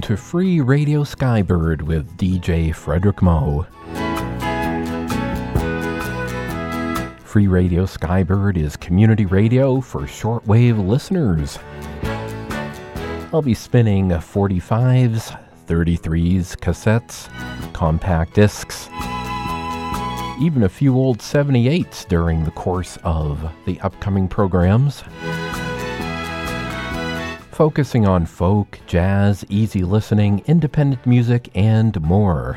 to Free Radio Skybird with DJ Frederick Moe. Free Radio Skybird is community radio for shortwave listeners. I'll be spinning 45s, 33s, cassettes, compact discs, even a few old 78s during the course of the upcoming programs, focusing on folk, jazz, easy listening, independent music, and more.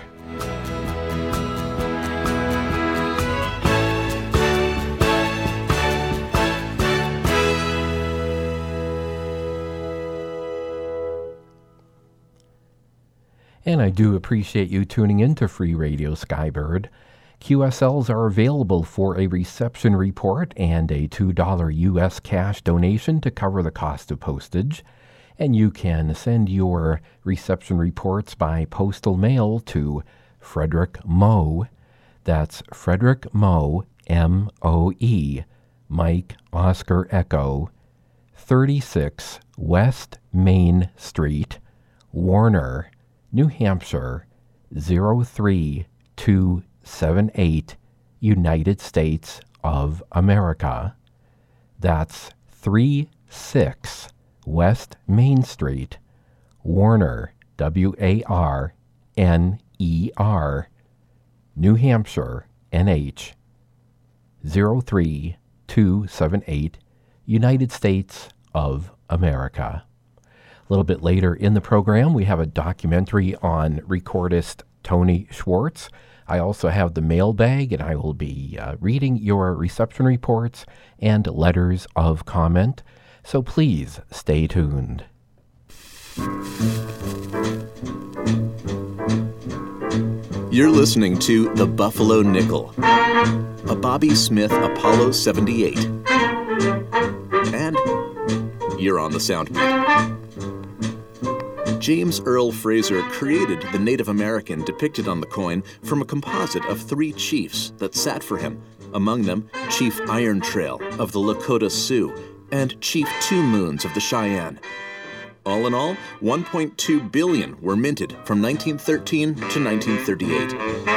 And I do appreciate you tuning in to Free Radio Skybird. QSLs are available for a reception report and a $2 U.S. cash donation to cover the cost of postage. And you can send your reception reports by postal mail to Frederick Moe. That's Frederick Moe, M-O-E, Mike Oscar Echo, 36 West Main Street, Warner, New Hampshire, 03278, United States of America. That's 36 West Main Street, Warner, W-A-R-N-E-R, New Hampshire, NH, 03278, United States of America. A little bit later in the program, we have a documentary on recordist Tony Schwartz. I also have the mailbag, and I will be reading your reception reports and letters of comment. So please stay tuned. You're listening to The Buffalo Nickel, a Bobby Smith Apollo 78. And you're on the Soundbeat. James Earl Fraser created the Native American depicted on the coin from a composite of 3 chiefs that sat for him, among them Chief Iron Trail of the Lakota Sioux and Chief Two Moons of the Cheyenne. All in all, 1.2 billion were minted from 1913 to 1938.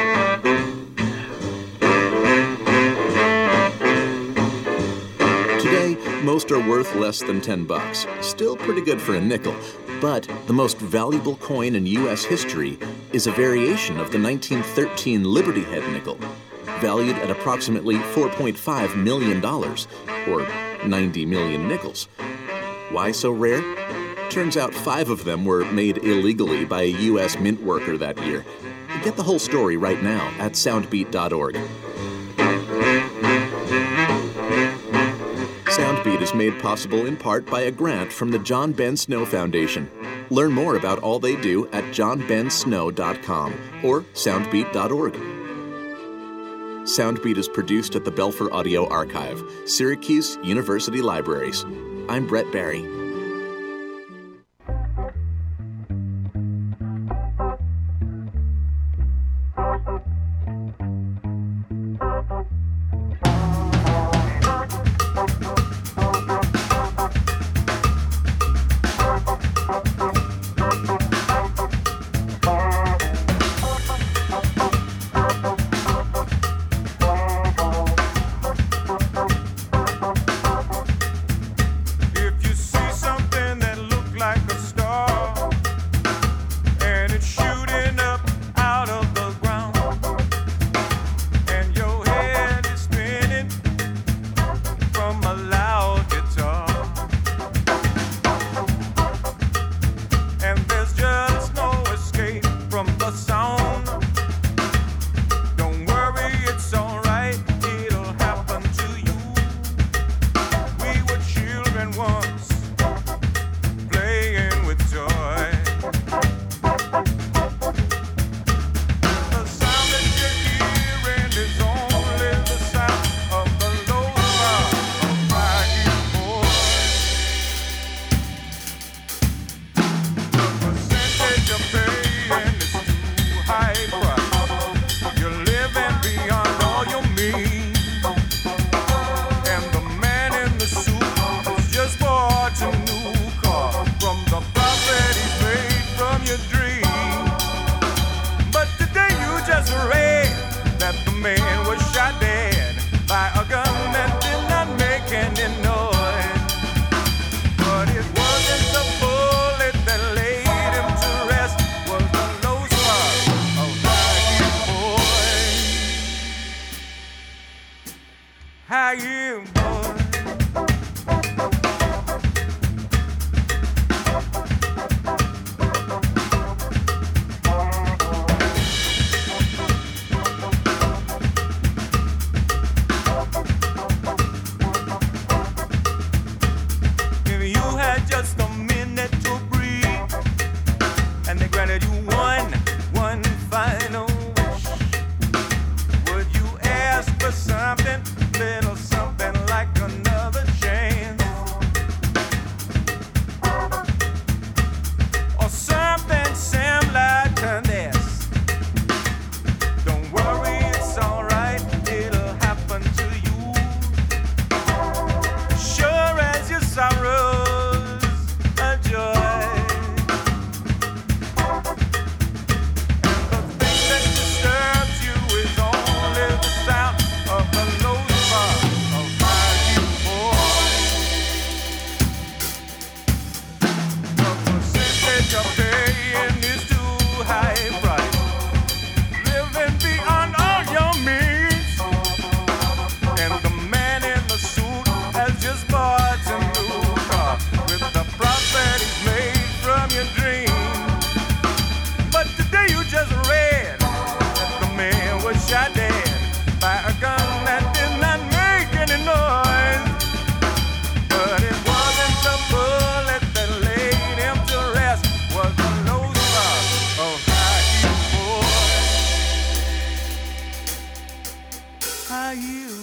Today, most are worth less than $10. Still pretty good for a nickel. But the most valuable coin in U.S. history is a variation of the 1913 Liberty Head nickel, valued at approximately $4.5 million, or 90 million nickels. Why so rare? Turns out 5 of them were made illegally by a U.S. mint worker that year. Get the whole story right now at soundbeat.org. Soundbeat is made possible in part by a grant from the John Ben Snow Foundation. Learn more about all they do at johnbensnow.com or soundbeat.org. Soundbeat is produced at the Belfer Audio Archive, Syracuse University Libraries. I'm Brett Barry. If you see How you doing? If you had just a minute to breathe, and they granted you one final wish, would you ask for something, little something like another chance, or something similar to this? Don't worry, it's alright, it'll happen to you. Sure as your sorrows are joy. The thing that disturbs you is only the sound of the lowest part of my voice. The percentage of paying is too high a price. Living beyond all your means. And the man in the suit has just bought a new car with the profit he's made from your dream. But today you just read that the man was shot dead by a gun that did not make any noise. But it wasn't the bullet that laid him to rest, was the low spot of how you boy. How you boy.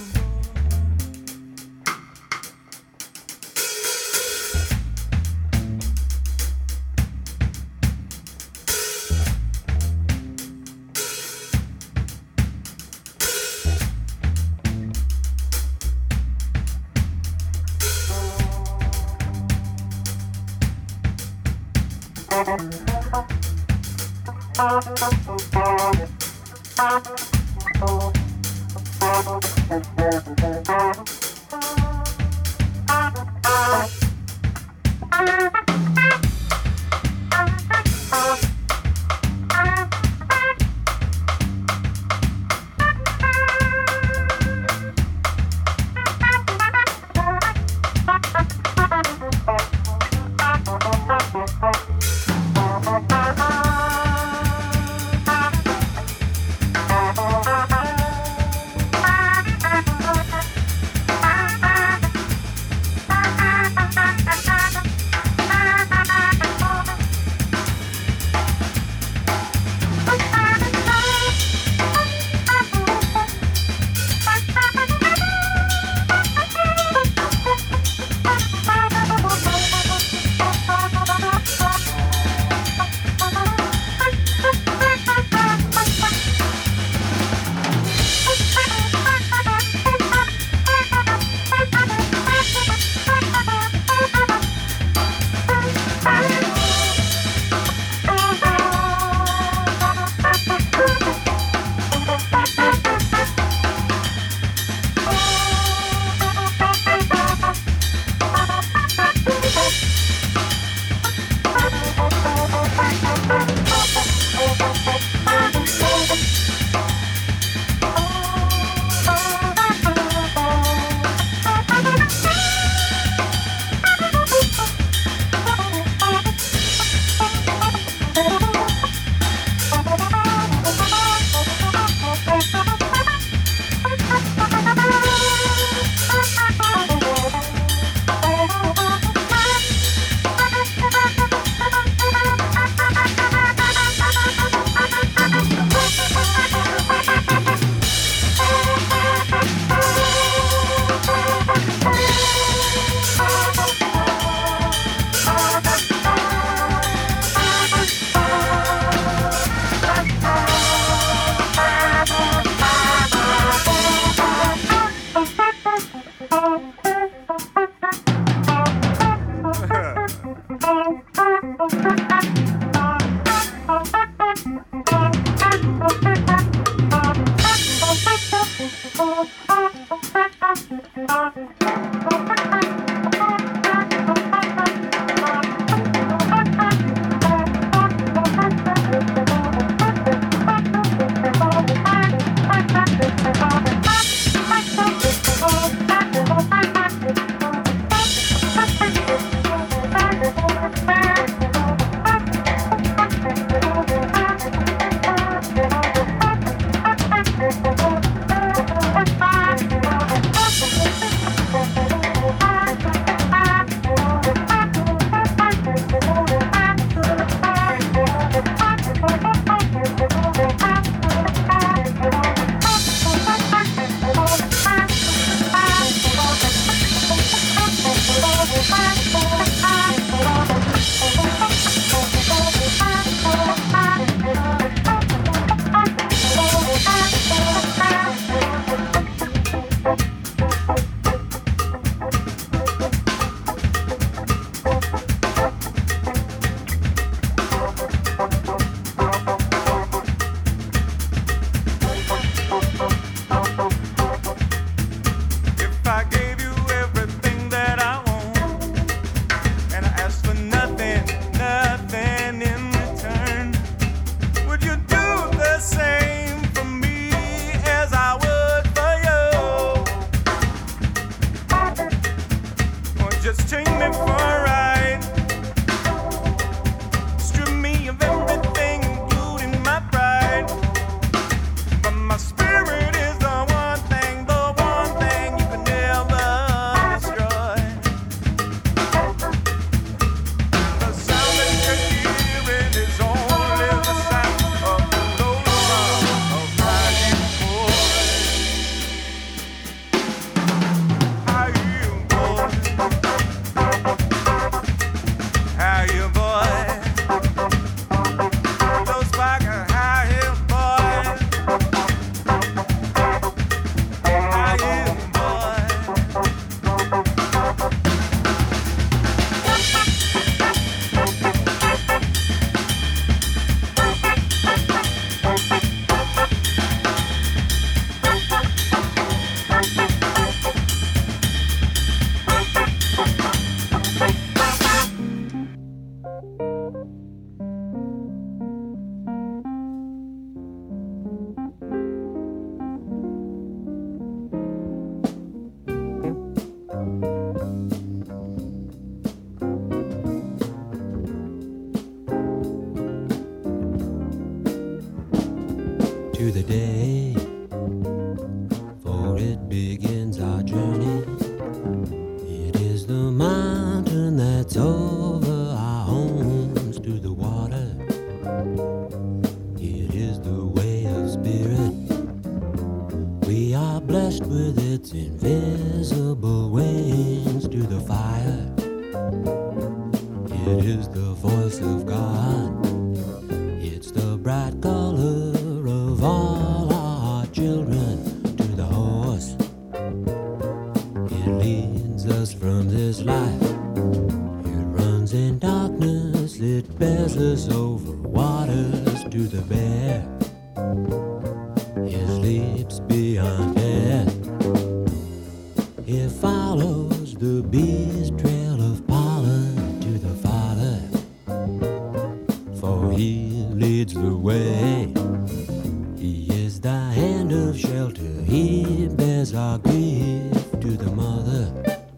I gave you everything that I want, and I asked for nothing, nothing in return, would you do the same for me as I would for you? Or just take me for a ride, strip me of everything, including my pride, but my spirit is the one thing you can never destroy. The sound that you're hearing is only the sound of the lullaby of my you boy. How you boy? How you boy? Those pockets, how you boy? How you boy? To the day, for it begins our journey. It is the mountain that's over our homes, to the water. It is the way of spirit. We are blessed with its invisible wings, to the fire. It is the voice of God. It's the bright color of all our children, to the horse. It leads us from this life. It runs in darkness, it bears us over waters, to the bear. It sleeps beyond death. It follows the bee's trail of pollen, to the Father. For he leads the way. He is the hand of shelter. He bears our grief, to the Mother.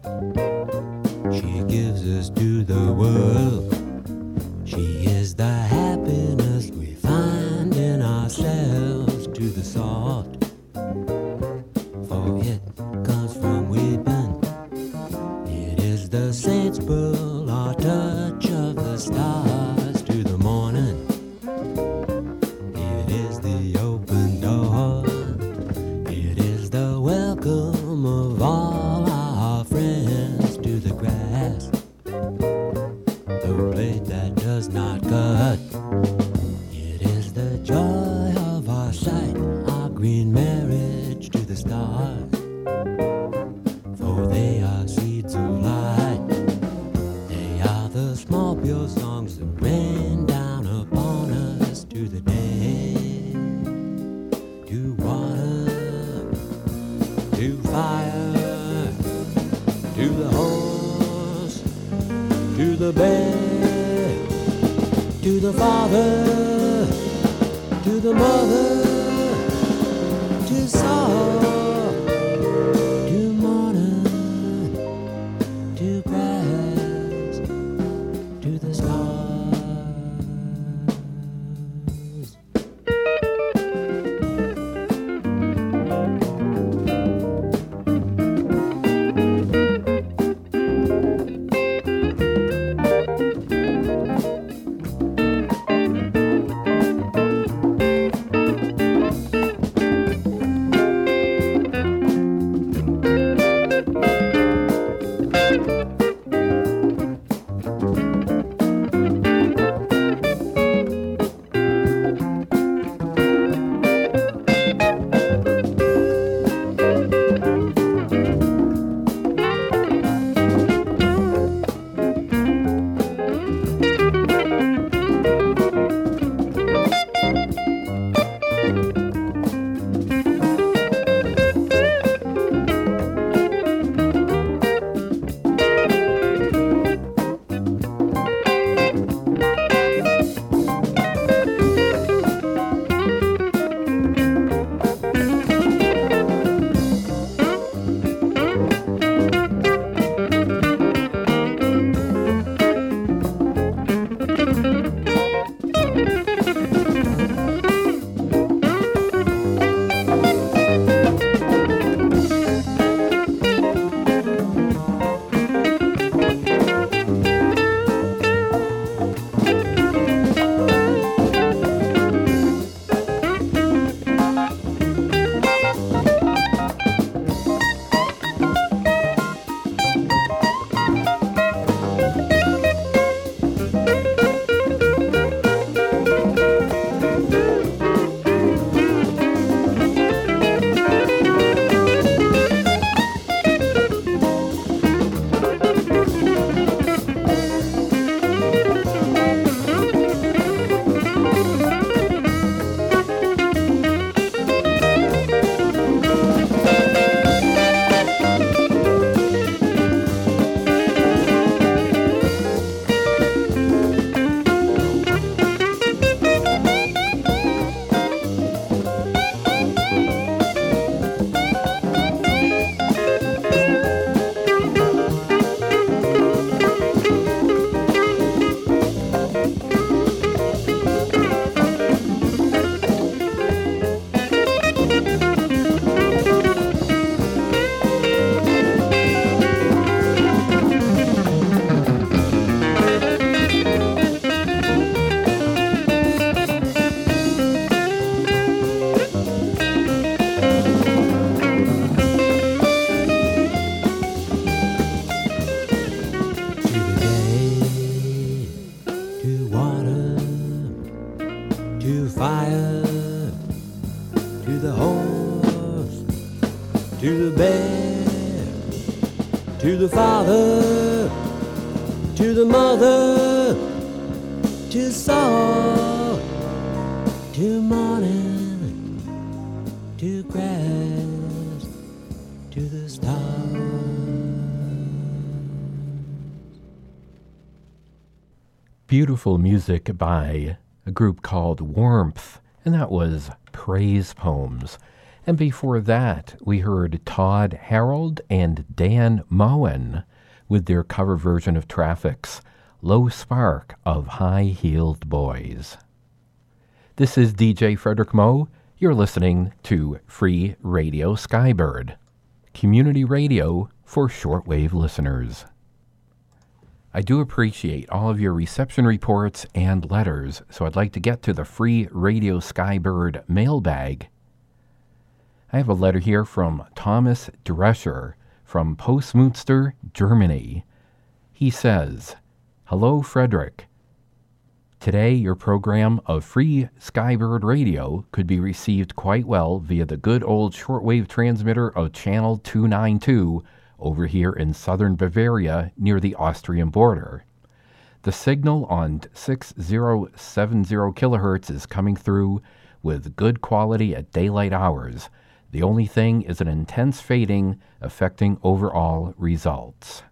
She gives us to the world. She is the happiness we find in ourselves, to the salt. For it comes from weeping. It is the saint's pearl, our touch of the stars, to the morning. It is the open door. It is the welcome of all our friends, to the grass. The blade that does not cut. It is the joy of our sight, our green marriage, to the stars. For they are seeds of light. They are the small pure songs that rain down upon us, to the day, to water, to fire, to the horse, to the bear, to the father, to the mother, to salt, to morning, to grass, to the stars. prayer to the Father, to the Mother, to Saul, to morning, to grass, to the stars. Beautiful music by a group called Warmth, and that was Praise Poems. And before that, we heard Todd Harold and Dan Moen with their cover version of Traffic's Low Spark of High-Heeled Boys. This is DJ Frederick Moe. You're listening to Free Radio Skybird, community radio for shortwave listeners. I do appreciate all of your reception reports and letters, so I'd like to get to the Free Radio Skybird mailbag. I have a letter here from Thomas Drescher from Postmünster, Germany. He says, "Hello, Frederick. Today, your program of Free Skybird Radio could be received quite well via the good old shortwave transmitter of Channel 292 over here in southern Bavaria near the Austrian border. The signal on 6070 kilohertz is coming through with good quality at daylight hours. The only thing is an intense fading affecting overall results.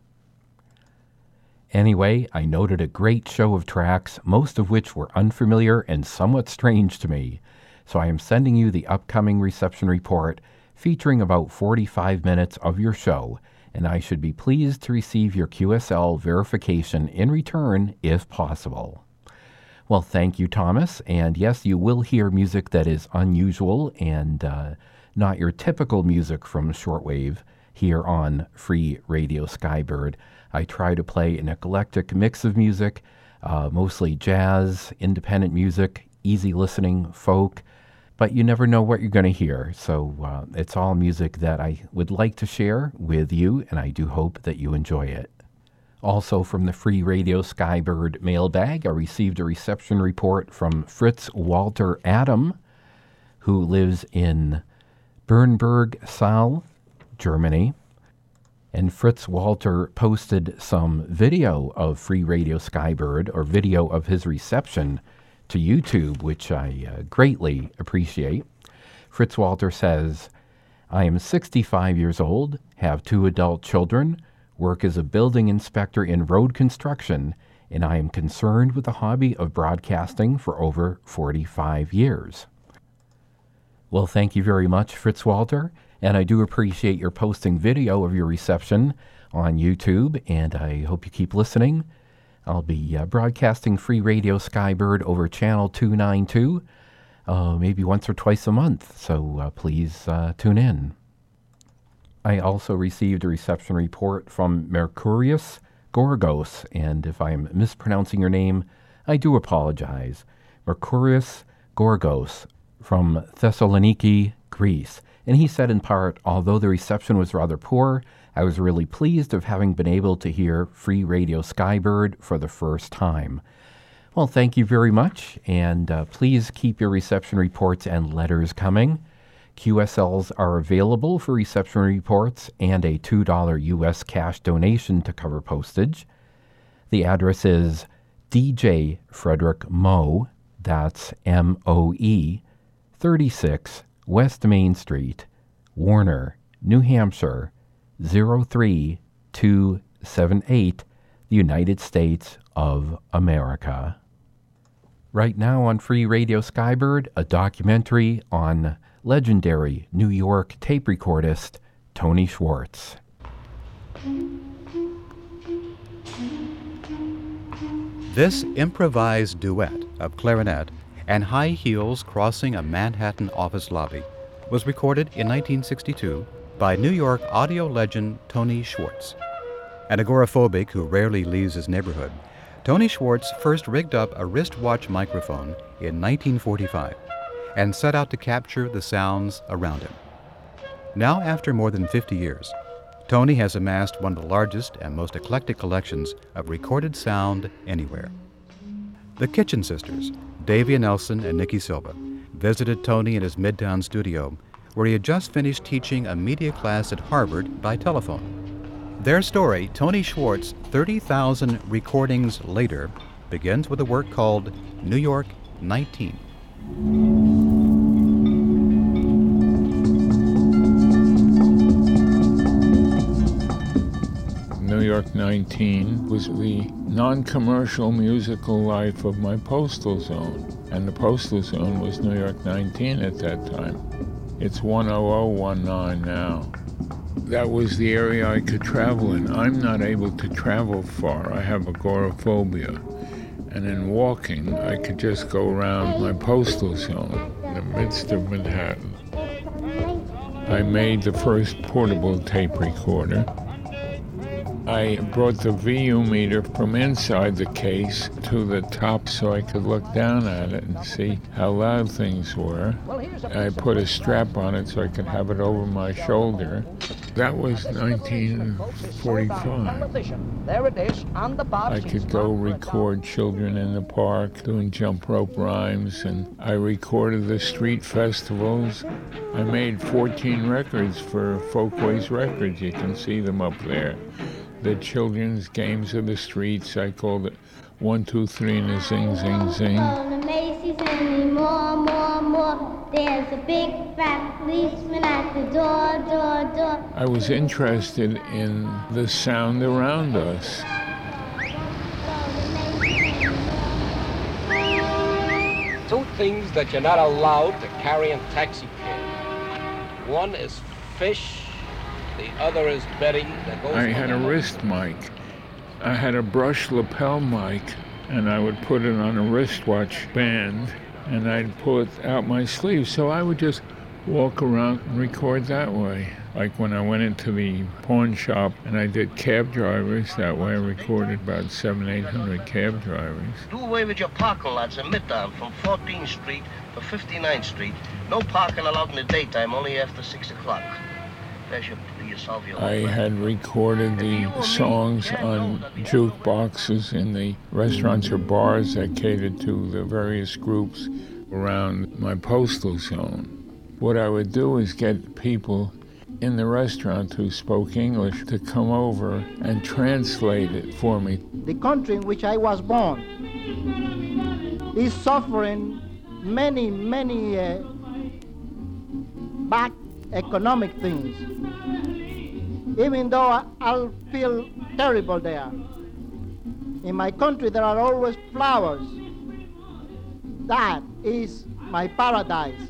Anyway, I noted a great show of tracks, most of which were unfamiliar and somewhat strange to me. So I am sending you the upcoming reception report featuring about 45 minutes of your show, and I should be pleased to receive your QSL verification in return if possible." Well, thank you, Thomas. And yes, you will hear music that is unusual and not your typical music from shortwave here on Free Radio Skybird. I try to play an eclectic mix of music, mostly jazz, independent music, easy listening, folk, but you never know what you're going to hear. So it's all music that I would like to share with you, and I do hope that you enjoy it. Also from the Free Radio Skybird mailbag, I received a reception report from Fritz Walter Adam, who lives in Bernburg-Saal, Germany. And Fritz Walter posted some video of Free Radio Skybird, or video of his reception, to YouTube, which I greatly appreciate. Fritz Walter says, "I am 65 years old, have 2 adult children, work as a building inspector in road construction, and I am concerned with the hobby of broadcasting for over 45 years. Well, thank you very much, Fritz Walter, and I do appreciate your posting video of your reception on YouTube, and I hope you keep listening. I'll be broadcasting Free Radio Skybird over Channel 292, maybe once or twice a month, so please tune in." I also received a reception report from Mercurius Gorgos, and if I'm mispronouncing your name, I do apologize. Mercurius Gorgos from Thessaloniki, Greece. And he said in part, although the reception was rather poor, I was really pleased of having been able to hear Free Radio Skybird for the first time. Well, thank you very much, and please keep your reception reports and letters coming. QSLs are available for reception reports and a $2 U.S. cash donation to cover postage. The address is DJ Frederick Moe, that's M-O-E, 36 West Main Street, Warner, New Hampshire, 03278, the United States of America. Right now on Free Radio Skybird, a documentary on legendary New York tape recordist Tony Schwartz. This improvised duet of clarinet and high heels crossing a Manhattan office lobby was recorded in 1962 by New York audio legend Tony Schwartz. An agoraphobic who rarely leaves his neighborhood, Tony Schwartz first rigged up a wristwatch microphone in 1945 and set out to capture the sounds around him. Now, after more than 50 years, Tony has amassed one of the largest and most eclectic collections of recorded sound anywhere. The Kitchen Sisters, Davia Nelson and Nikki Silva, visited Tony in his Midtown studio, where he had just finished teaching a media class at Harvard by telephone. Their story, Tony Schwartz, 30,000 recordings later, begins with a work called New York 19. New York 19 was the non-commercial musical life of my postal zone. And the postal zone was New York 19 at that time. It's 10019 now. That was the area I could travel in. I'm not able to travel far. I have agoraphobia. And in walking, I could just go around my postal zone in the midst of Manhattan. I made the first portable tape recorder. I brought the VU meter from inside the case to the top so I could look down at it and see how loud things were. I put a strap on it so I could have it over my shoulder. That was 1945. There it is on the box. I could go record children in the park doing jump rope rhymes, and I recorded the street festivals. I made 14 records for Folkways Records. You can see them up there. The children's games of the streets, I called it 1, 2, 3 and a zing, zing, zing. Macy's and more. There's a big fat policeman at the door. I was interested in the sound around us. Two things that you're not allowed to carry in taxi cab. One is fish. The other is betting that goes. I had a wrist mic. I had a brush lapel mic, and I would put it on a wristwatch band, and I'd pull it out my sleeve. So I would just walk around and record that way. Like when I went into the pawn shop and I did cab drivers, that way I recorded about 700-800 cab drivers. Do away with your parking lots in Midtown from 14th Street to 59th Street. No parking allowed in the daytime, only after 6 o'clock. I had recorded the songs on jukeboxes in the restaurants or bars that catered to the various groups around my postal zone. What I would do is get people in the restaurant who spoke English to come over and translate it for me. The country in which I was born is suffering many bad economic things. Even though I'll feel terrible there. In my country there are always flowers. That is my paradise.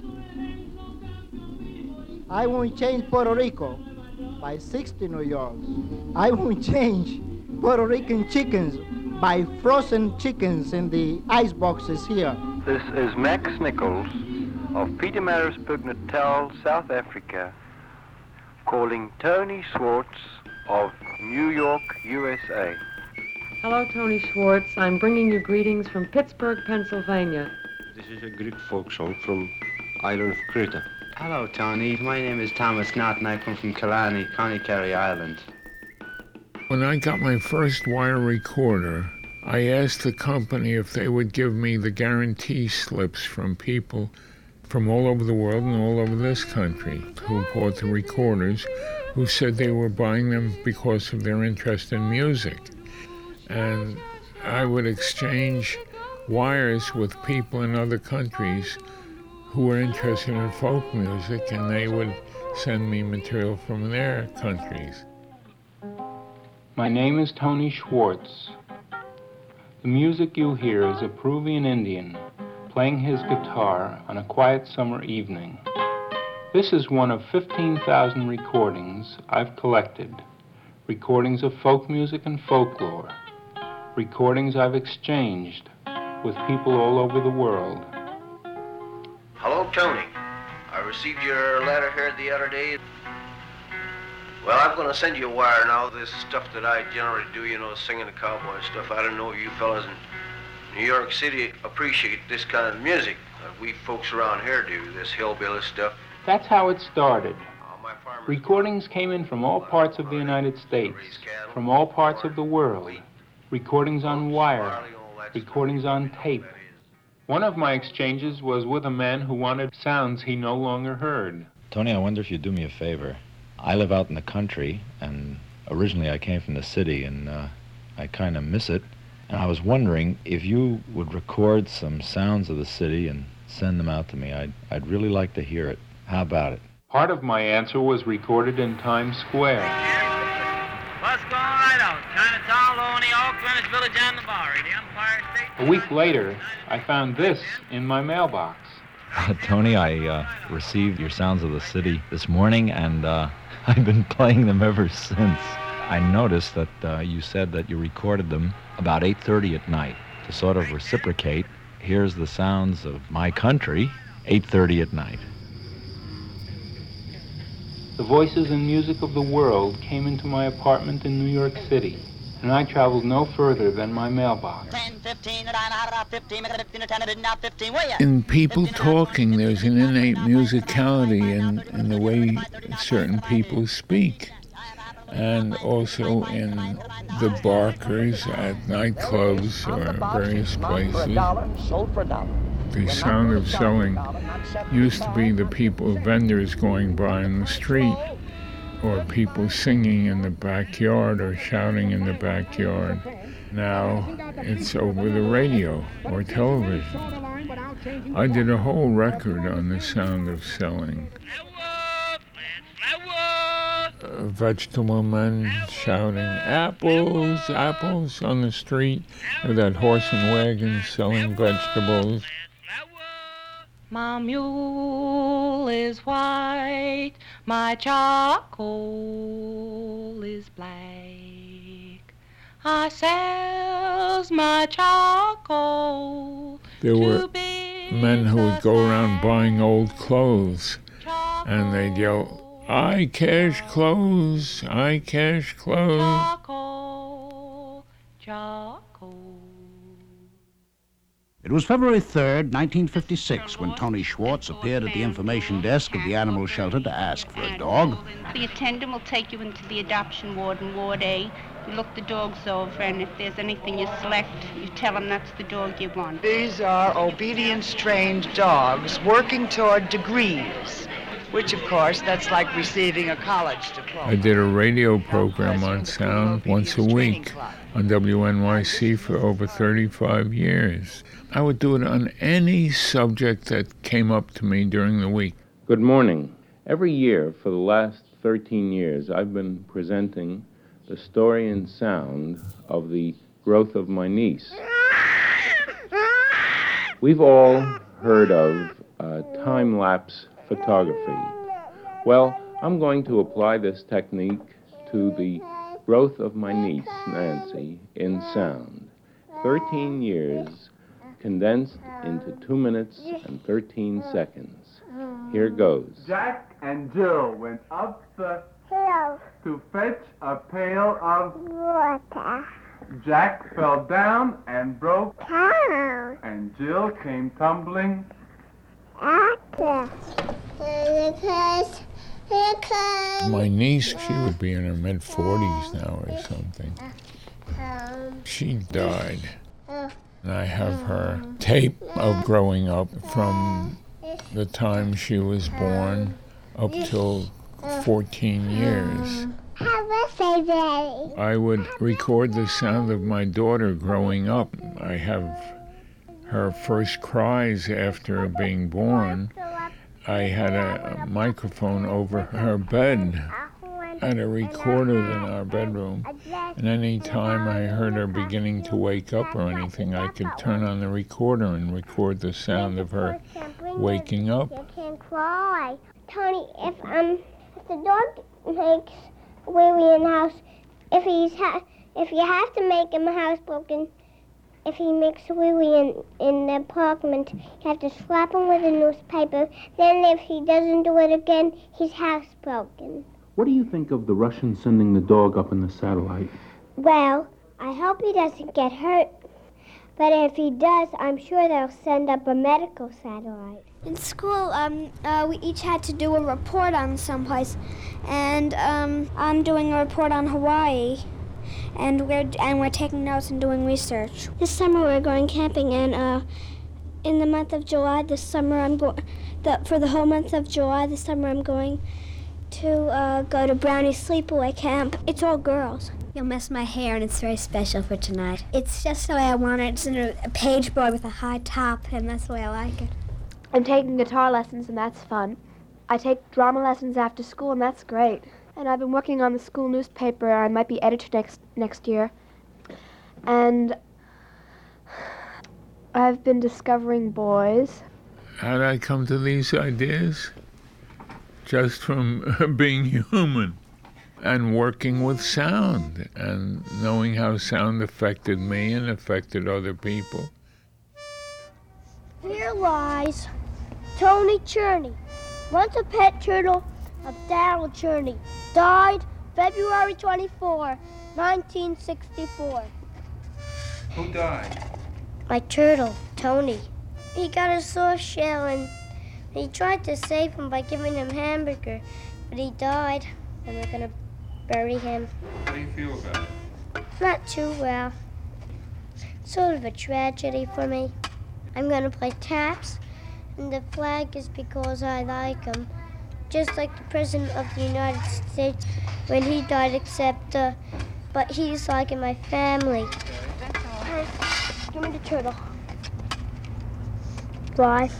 I won't change Puerto Rico by 60 New Yorks. I won't change Puerto Rican chickens by frozen chickens in the ice boxes here. This is Max Nichols of Pietermaritzburg, Natal, South Africa, calling Tony Schwartz of New York, USA. Hello, Tony Schwartz. I'm bringing you greetings from Pittsburgh, Pennsylvania. This is a Greek folk song from island of Crete. Hello, Tony. My name is Thomas Knott, and I come from Killarney, County Kerry, Ireland. When I got my first wire recorder, I asked the company if they would give me the guarantee slips from people from all over the world and all over this country who bought the recorders, who said they were buying them because of their interest in music. And I would exchange wires with people in other countries who were interested in folk music, and they would send me material from their countries. My name is Tony Schwartz. The music you hear is a Peruvian Indian playing his guitar on a quiet summer evening. This is one of 15,000 recordings I've collected. Recordings of folk music and folklore. Recordings I've exchanged with people all over the world. Hello, Tony. I received your letter here the other day. Well, I'm going to send you a wire now. This stuff that I generally do, you know, singing the cowboy stuff. I don't know if you fellas in New York City appreciate this kind of music. We folks around here do, this hillbilly stuff. That's how it started. Recordings came in from all parts of the United States, from all parts of the world. Recordings on wire, recordings on tape. One of my exchanges was with a man who wanted sounds he no longer heard. Tony, I wonder if you'd do me a favor. I live out in the country, and originally I came from the city, and I kind of miss it. And I was wondering if you would record some sounds of the city and send them out to me. I'd really like to hear it. How about it? Part of my answer was recorded in Times Square. Bus going right out. Chinatown, Loney, Oak, Greenwich Village, and the Bowery. The Empire State. A week later, I found this in my mailbox. Tony, I received your Sounds of the City this morning, and I've been playing them ever since. I noticed that you said that you recorded them about 8:30 at night. To sort of reciprocate, here's the sounds of my country, 8:30 at night. The voices and music of the world came into my apartment in New York City, and I traveled no further than my mailbox. In people talking, there's an innate musicality in the way certain people speak. And also in the barkers at nightclubs or various places. The sound of selling used to be the people, vendors going by in the street, or people singing in the backyard or shouting in the backyard. Now it's over the radio or television. I did a whole record on the sound of selling. Vegetable men shouting, apples, apples on the street, or that horse and wagon selling vegetables. My mule is white, my charcoal is black. I sells my charcoal. There were men who would go around buying old clothes, and they'd yell, I cash clothes, I cash clothes. Charcoal, charcoal. It was February 3rd, 1956, when Tony Schwartz appeared at the information desk of the animal shelter to ask for a dog. The attendant will take you into the adoption ward in Ward A. You look the dogs over, and if there's anything you select, you tell them that's the dog you want. These are obedience-trained dogs working toward degrees, which, of course, that's like receiving a college diploma. I did a radio program on sound once a week on WNYC for over 35 years. I would do it on any subject that came up to me during the week. Good morning. Every year for the last 13 years, I've been presenting the story and sound of the growth of my niece. We've all heard of time-lapse photography. Well, I'm going to apply this technique to the growth of my niece, Nancy, in sound. 13 years condensed into 2 minutes and 13 seconds. Here goes. Jack and Jill went up the hill to fetch a pail of water. Jack fell down and broke down, and Jill came tumbling after. My niece, she would be in her mid-40s now or something. She died. And I have her tape of growing up from the time she was born up till 14 years. I would record the sound of my daughter growing up. I have her first cries after being born. I had a microphone over her bed and a recorder in our bedroom. And any time I heard her beginning to wake up or anything, I could turn on the recorder and record the sound of her waking up. You can't cry. Tony, if the dog makes wee-wee in the house, if you have to make him housebroken, if he makes a wee-wee in the apartment, you have to slap him with a newspaper. Then if he doesn't do it again, he's housebroken. What do you think of the Russians sending the dog up in the satellite? Well, I hope he doesn't get hurt. But if he does, I'm sure they'll send up a medical satellite. In school, we each had to do a report on someplace. And I'm doing a report on Hawaii. And we're taking notes and doing research. This summer we're going camping, and in the month of July this summer I'm for the whole month of July. This summer I'm going to go to Brownie Sleepaway Camp. It's all girls. You'll miss my hair, and it's very special for tonight. It's just the way I want it. It's in a page board with a high top, and that's the way I like it. I'm taking guitar lessons, and that's fun. I take drama lessons after school, and that's great. And I've been working on the school newspaper. I might be editor next year. And I've been discovering boys. How did I come to these ideas? Just from being human and working with sound and knowing how sound affected me and affected other people. Here lies Tony Cherney, once a pet turtle of Darrell Cherney, died February 24, 1964. Who died? My turtle, Tony. He got a soft shell and he tried to save him by giving him hamburger, but he died, and we're gonna bury him. How do you feel about it? Not too well. Sort of a tragedy for me. I'm gonna play taps, and the flag is because I like him. Just like the President of the United States when he died, except, but he's like in my family. Give me the turtle. Fly.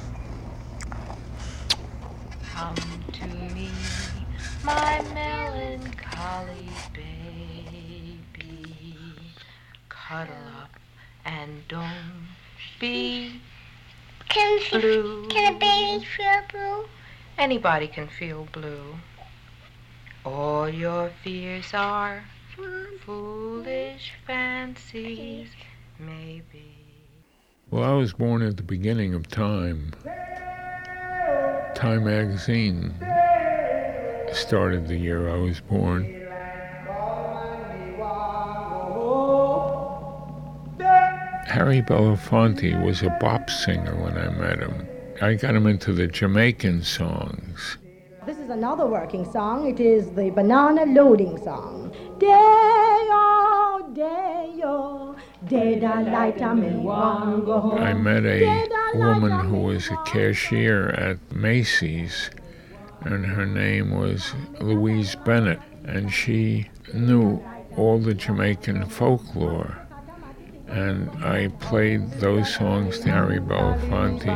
Come to me, my melancholy baby. Cuddle up and don't be blue. Can a baby feel blue? Anybody can feel blue. All your fears are foolish fancies, maybe. Well, I was born at the beginning of Time. Time magazine started the year I was born. Harry Belafonte was a bop singer when I met him. I got him into the Jamaican songs. This is another working song. It is the banana loading song. Day-o, day-o, day-da-light, I'm in one go home. I met a woman who was a cashier at Macy's, and her name was Louise Bennett, and she knew all the Jamaican folklore. And I played those songs to Harry Belafonte.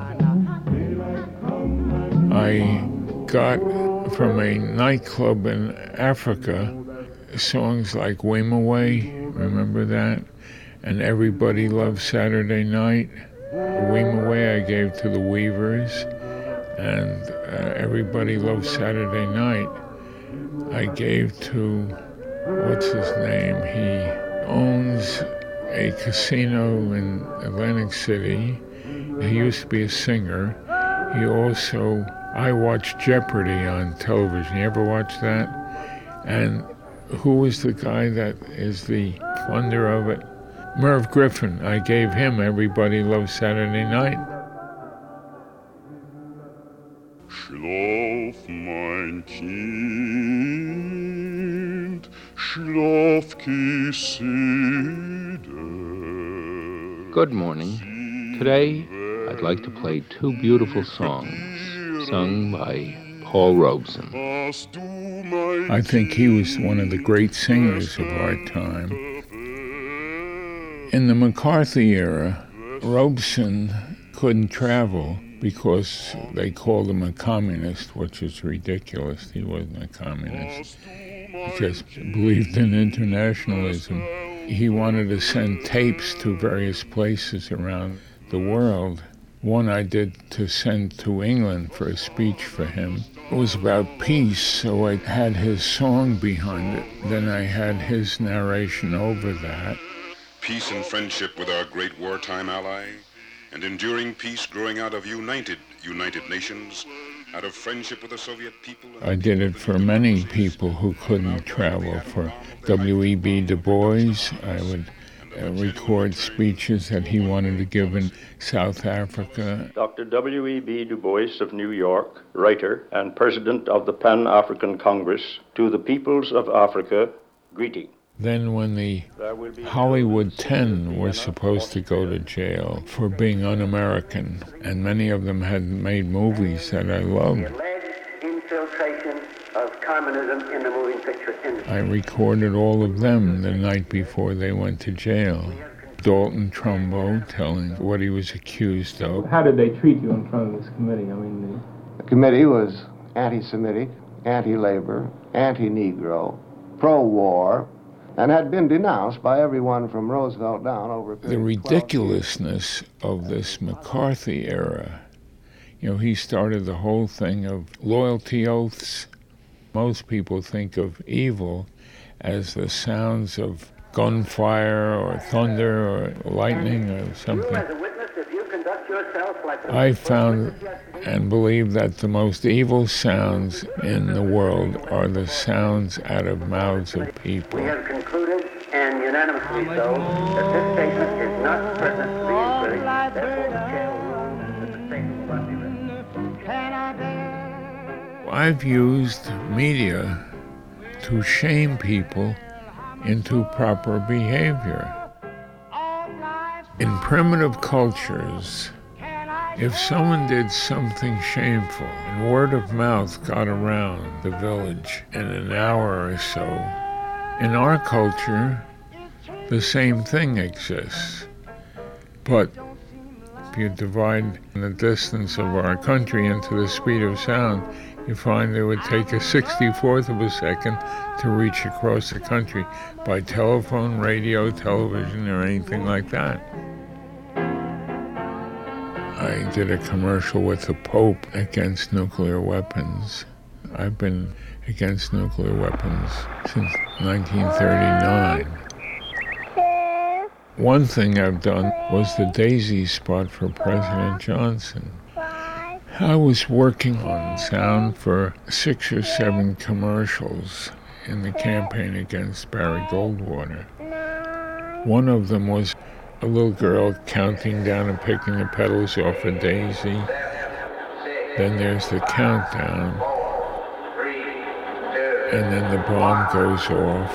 I got from a nightclub in Africa songs like Weemaway, remember that? And Everybody Loves Saturday Night. Weemaway I gave to the Weavers, and Everybody Loves Saturday Night I gave to, what's his name? He owns a casino in Atlantic City. He used to be a singer. He also, I watched Jeopardy on television. You ever watch that? And who was the guy that is the funder of it? Merv Griffin. I gave him Everybody Loves Saturday Night. Schlaf, mein Kind, schlaf gesede. Good morning. Today, I'd like to play two beautiful songs sung by Paul Robeson. I think he was one of the great singers of our time. In the McCarthy era, Robeson couldn't travel because they called him a communist, which is ridiculous. He wasn't a communist. He just believed in internationalism. He wanted to send tapes to various places around the world. One I did to send to England for a speech for him. It was about peace, so I had his song behind it. Then I had his narration over that. Peace and friendship with our great wartime ally, and enduring peace growing out of united nations, out of friendship with the Soviet people. I did it for many people who couldn't travel. For W.E.B. Du Bois, I would record speeches that he wanted to give in South Africa. Dr. W.E.B. Du Bois of New York, writer and president of the Pan-African Congress, to the peoples of Africa, greeting. Then when the Hollywood 10 were supposed to go to jail for being un-American, and many of them had made movies that I loved. The alleged infiltration of communism in the moving picture industry. I recorded all of them the night before they went to jail. Dalton Trumbo telling what he was accused of. How did they treat you in front of this committee? The committee was anti-Semitic, anti-labor, anti-Negro, pro-war, and had been denounced by everyone from Roosevelt down over a period The of 12 ridiculousness of this McCarthy era. You know, he started the whole thing of loyalty oaths. Most people think of evil as the sounds of gunfire or thunder or lightning or something. I found and believe that the most evil sounds in the world are the sounds out of mouths of people. We have concluded, and unanimously so, that this statement is not pertinent to the inquiry. Therefore, the chair will rule that the statement must be read. I've used media to shame people into proper behavior. In primitive cultures, if someone did something shameful and word of mouth got around the village in an hour or so, in our culture, the same thing exists. But if you divide the distance of our country into the speed of sound, you find it would take a 64th of a second to reach across the country by telephone, radio, television, or anything like that. I did a commercial with the Pope against nuclear weapons. I've been against nuclear weapons since 1939. One thing I've done was the Daisy spot for President Johnson. I was working on sound for 6 or 7 commercials in the campaign against Barry Goldwater. One of them was a little girl counting down and picking the petals off a daisy. Then there's the countdown. And then the bomb goes off.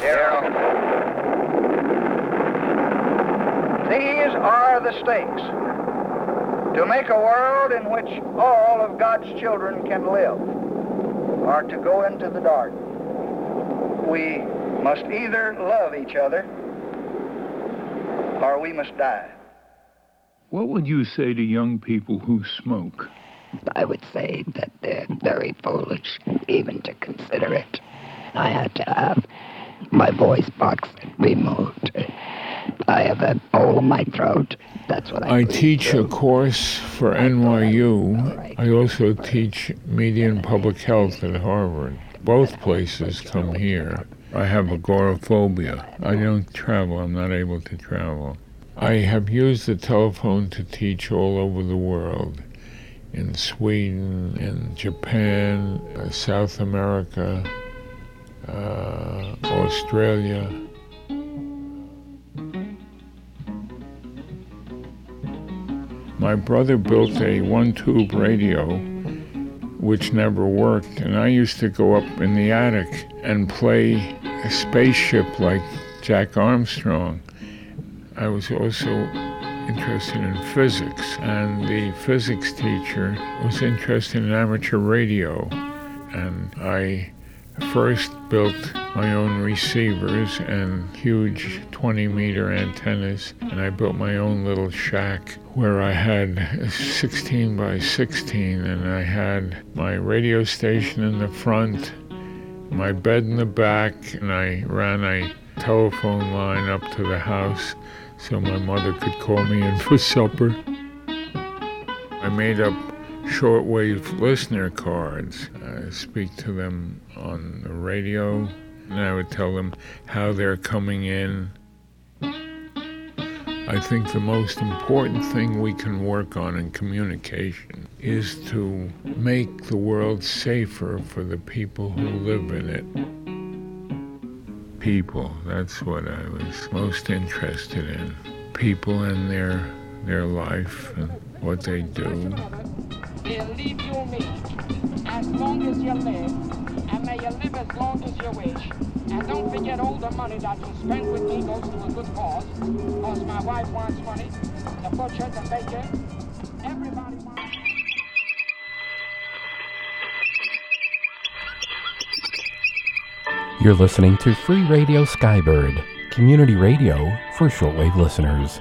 These are the stakes. To make a world in which all of God's children can live, or to go into the dark. We must either love each other, or we must die. What would you say to young people who smoke? I would say that they're very foolish even to consider it. I had to have my voice box removed. I have a hole in my throat. That's what I teach a course for NYU. I also teach media and public health at Harvard. Both places come here. I have agoraphobia. I don't travel. I'm not able to travel. I have used the telephone to teach all over the world. In Sweden, in Japan, South America, Australia. My brother built a one-tube radio which never worked, and I used to go up in the attic and play a spaceship like Jack Armstrong. I was also interested in physics, and the physics teacher was interested in amateur radio, and I first built my own receivers and huge 20-meter antennas, and I built my own little shack where I had 16 by 16, and I had my radio station in the front, my bed in the back, and I ran a telephone line up to the house so my mother could call me in for supper. I made up shortwave listener cards. I speak to them on the radio, and I would tell them how they're coming in. I think the most important thing we can work on in communication is to make the world safer for the people who live in it. People, that's what I was most interested in. People and their life and what they do. Believe you me, as long as you live, and may you live as long as you wish, And don't forget all the money that you spend with me goes to a good cause. Because my wife wants money, the butcher, the baker, everybody wants... You're listening to Free Radio Skybird, community radio for shortwave listeners.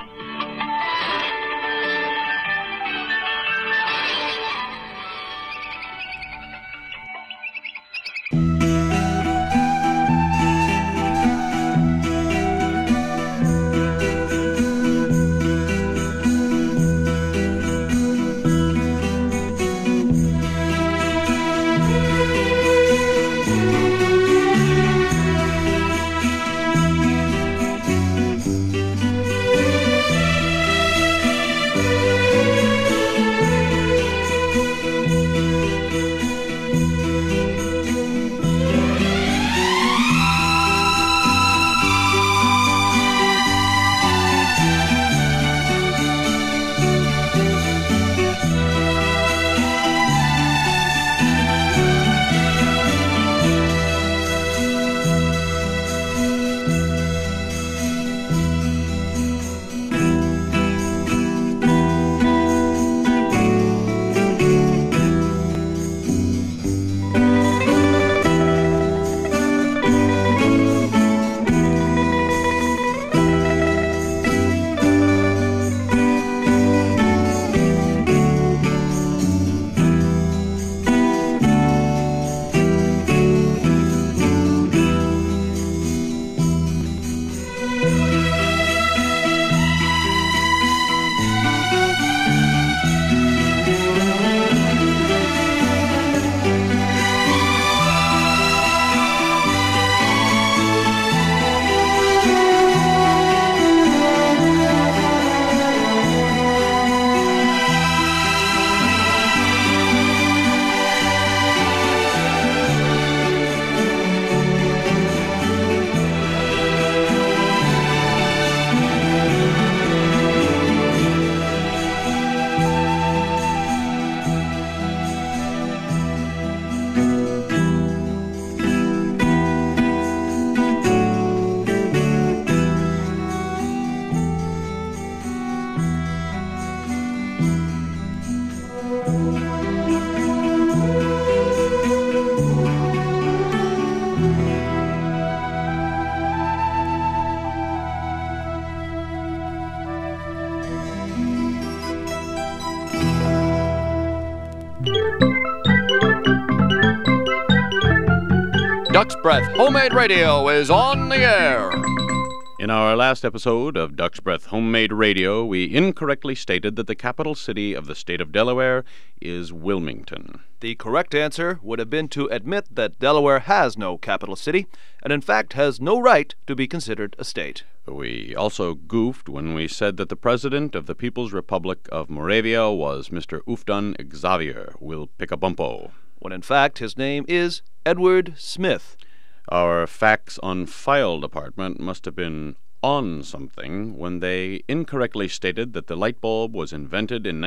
Duck's Breath Homemade Radio is on the air. In our last episode of Duck's Breath Homemade Radio, we incorrectly stated that the capital city of the state of Delaware is Wilmington. The correct answer would have been to admit that Delaware has no capital city, and in fact has no right to be considered a state. We also goofed when we said that the president of the People's Republic of Moravia was Mr. Ufdan Xavier Wilpicabumpo, when in fact his name is Edward Smith. Our Facts on File department must have been on something when they incorrectly stated that the light bulb was invented in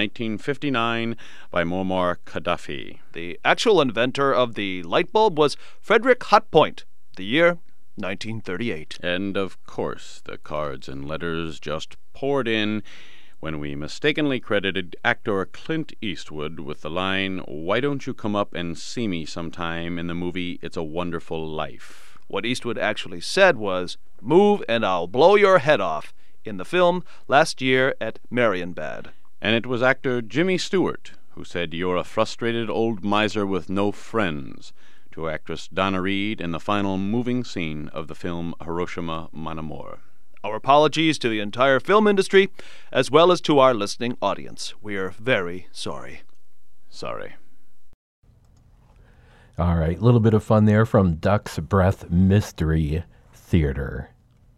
1959 by Muammar Gaddafi. The actual inventor of the light bulb was Frederick Hotpoint, the year 1938. And of course, the cards and letters just poured in when we mistakenly credited actor Clint Eastwood with the line, "Why don't you come up and see me sometime," in the movie It's a Wonderful Life. What Eastwood actually said was, "Move and I'll blow your head off," in the film Last Year at Marienbad. And it was actor Jimmy Stewart who said, "You're a frustrated old miser with no friends," to actress Donna Reed in the final moving scene of the film Hiroshima Mon Amour. Our apologies to the entire film industry, as well as to our listening audience. We are very sorry. Sorry. All right, a little bit of fun there from Duck's Breath Mystery Theater.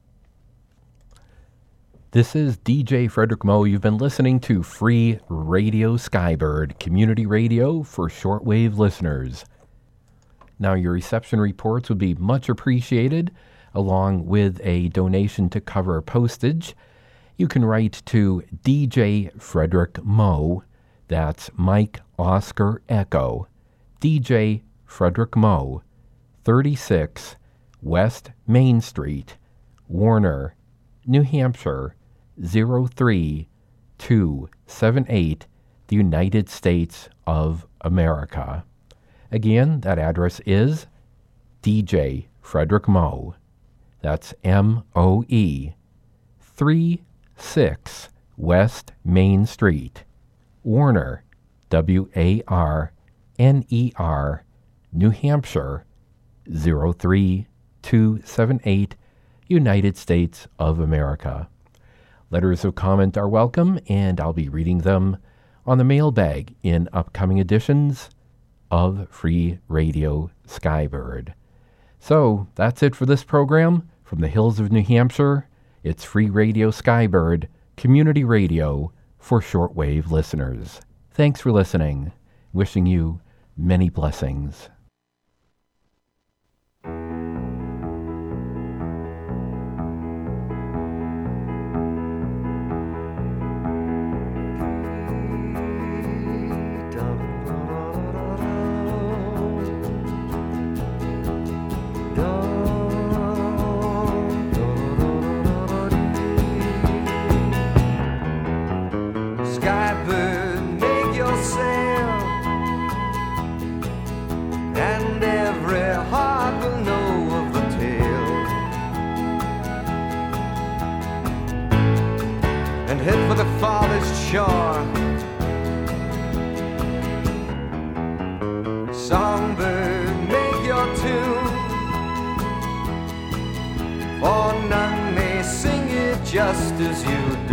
This is DJ Frederick Moe. You've been listening to Free Radio Skybird, community radio for shortwave listeners. Now, your reception reports would be much appreciated, along with a donation to cover postage. You can write to DJ Frederick Moe, that's Mike Oscar Echo, DJ Frederick Moe, 36 West Main Street, Warner, New Hampshire, 03278, the United States of America. Again, that address is DJ Frederick Moe. That's M-O-E, 36 West Main Street, Warner, W-A-R-N-E-R, New Hampshire, 03278, United States of America. Letters of comment are welcome, and I'll be reading them on the mailbag in upcoming editions of Free Radio Skybird. So, that's it for this program. From the hills of New Hampshire, it's Free Radio Skybird, community radio for shortwave listeners. Thanks for listening. Wishing you many blessings. Skybird, make yourself, and every heart will know of the tale, and head for the farthest shore. Songbird, make your tune, for none may sing it just as you do.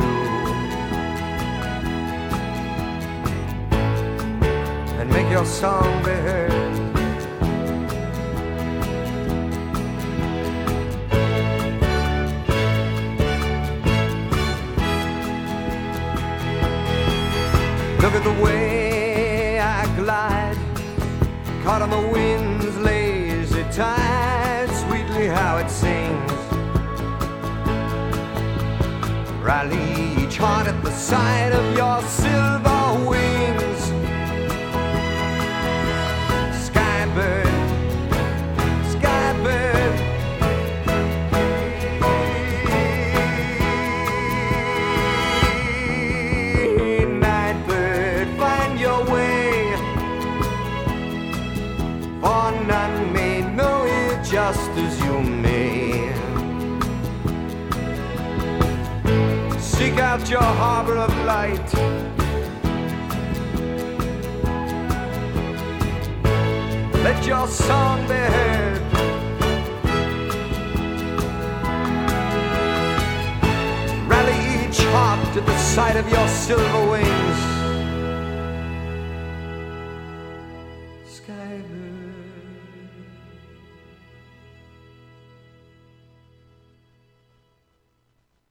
Make your song be heard. Look at the way I glide, caught on the wind's lazy tide, sweetly how it sings. Rally each heart at the sight of your silver wings. Skybird, skybird, nightbird, find your way, for none may know it just as you may. Seek out your harbor of light, let your song be heard. Rally each heart at the sight of your silver wings. Skybird.